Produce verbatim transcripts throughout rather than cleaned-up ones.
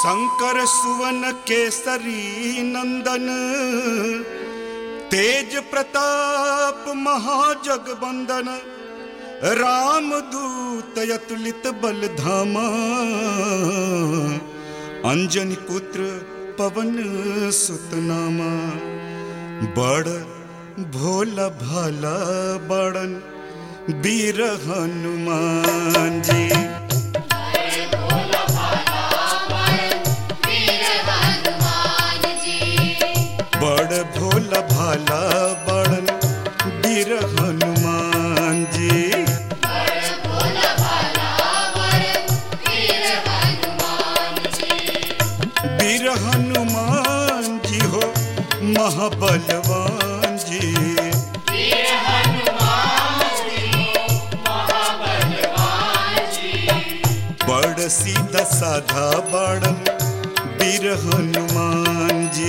शंकर सुवन केसरी नंदन, तेज प्रताप महाजगबंदन, रामदूत अतुलित बल धामा, अंजनी पुत्र पवन सुत नामा। बड़ भोला भाला बड़न वीर हनुमान जी। बड़ भोला भाला बड़न वीर हनुमान जी। वीर हनुमान जी हो महाबलवान जी। बड़ सीधा साधा बड़न वीर हनुमान जी।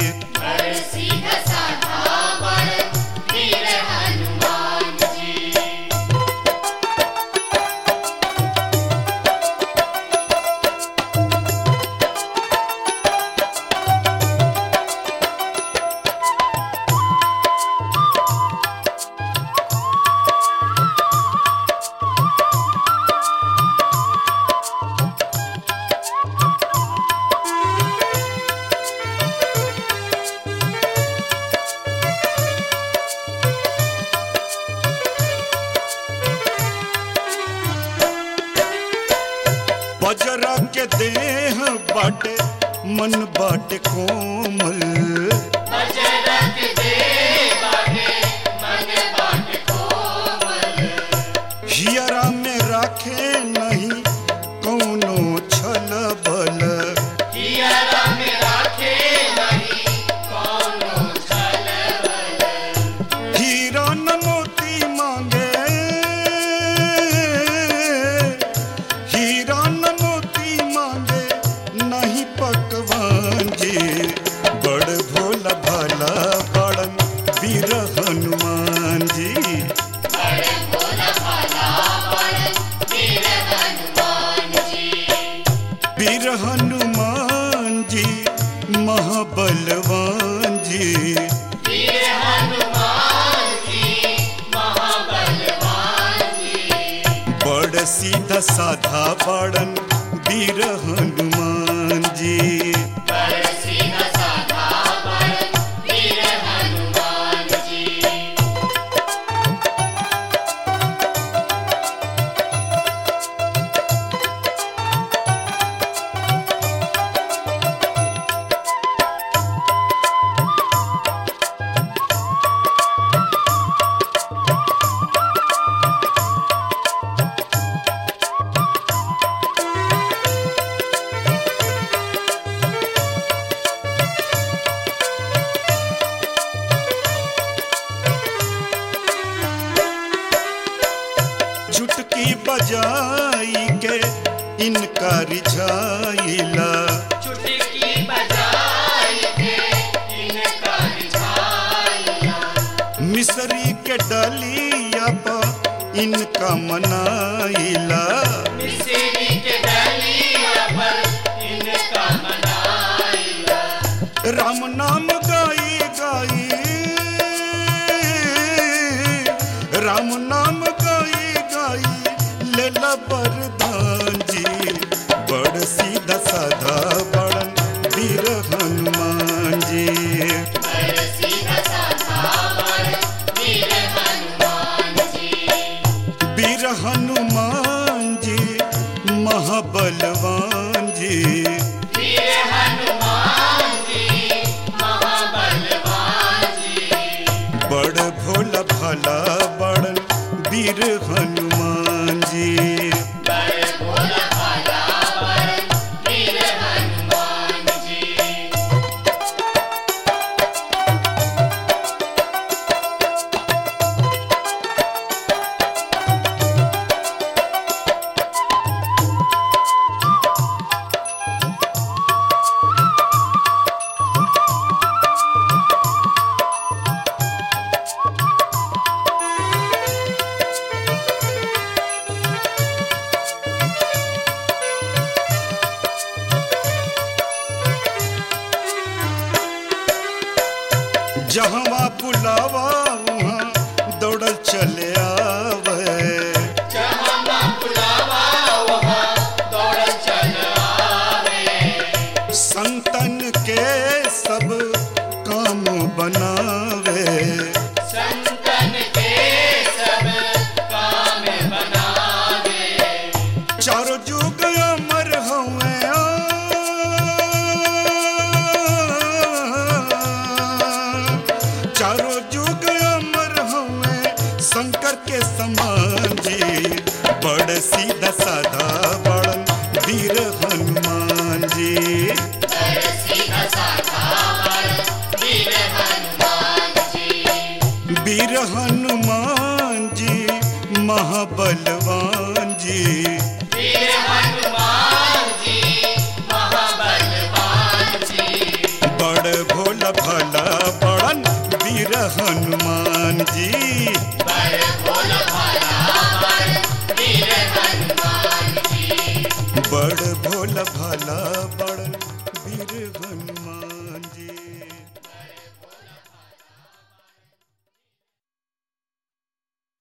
बजरा के देह बाटे मन बाटे कोमल, बजरा के देह बाटे मन बाटे कोमल। हियरा में राखे नहीं कौनो छल बल, हियरा में राखे नहीं कौनो छल बल। हीरा न मोती मांगे, हीरा न मोती मांगे नहीं पकवान जी। बड़ भोला भाला बड़न वीर हनुमान जी। बड़ भोला भाला बड़न वीर हनुमान जी। वीर हनुमान जी महाबलवान जी। वीर हनुमान जी महाबलवान जी। बड़ सीधा साधा बड़न वीर हनुमान जी। बड़ सीधा साधा बड़न वीर हनुमान जी। चुटकी बजाई के इनका रिझाइला, चुटकी बजाई के इनका रिझाइला। मिसरी के डलिया पर इनका मनाइला। मिसरी के डलिया पर इनका मनाइला। राम नाम गाई गाई, राम नाम गाई गाई लेला वरदान जी। बड़ सीधा साधा बड़न वीर हनुमान जी। बड़ सीधा साधा बड़न वीर हनुमान जी। वीर हनुमान जी महाबलवान जी। वीर हनुमान जी महाबलवान जहवा बुलावा वहाँ दौड़ल चले आवे जहाँ बुलावा वहाँ दौड़ चल आवे। संतन के सब काम बनावे संतन के सब काम बनावे। चारों जुग अमर हुए चारों जुग अमर हुए शंकर के समान जी बड़ सीधा साधा बड़न वीर हनुमान जी बड़ सीधा साधा बड़ वीर हनुमान जी। वीर हनुमान जी महाबल